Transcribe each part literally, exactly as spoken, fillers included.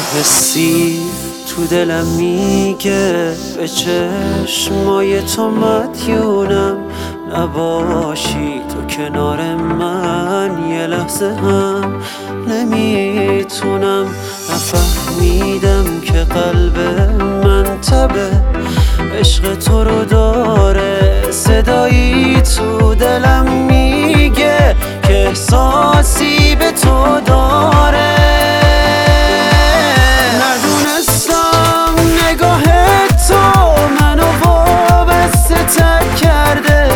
حسی تو دلم میگه به چشمای تو مدیونم، نباشی تو کنار من یه لحظه هم نمیتونم. نفهمیدم که قلب من تبه عشق تو رو داره، صدایی تو دلم میگه که احساسی به تو داره. ندونستم نگاه تو منو وابسته تر کرده،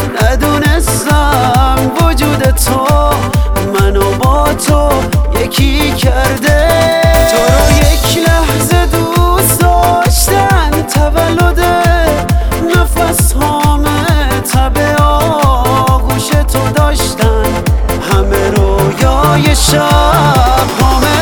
ندونستم وجود تو منو با تو یکی کرده. تو رو یک لحظه دوست داشتن تولد نفس هامه تب آغوش تو داشتن، همه رویای شب هامه.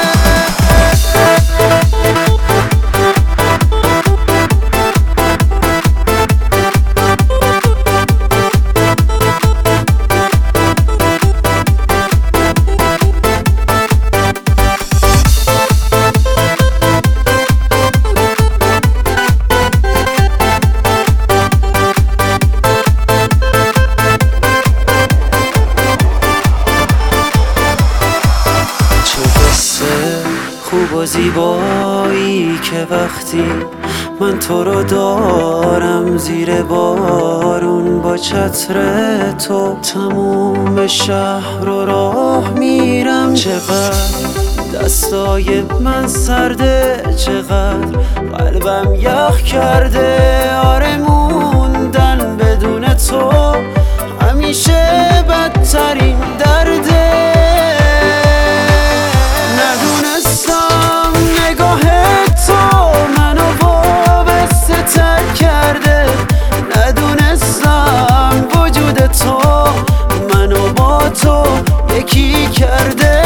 خوب و زیبایی که وقتی من تو رو دارم زیر بارون با چتر تو تموم شهر رو راه میرم. چقدر دستای من سرده، چقدر قلبم یخ کرده. آره موندن بدون تو همیشه بدترین درده. ندونستم وجود تو منو با تو یکی کرده.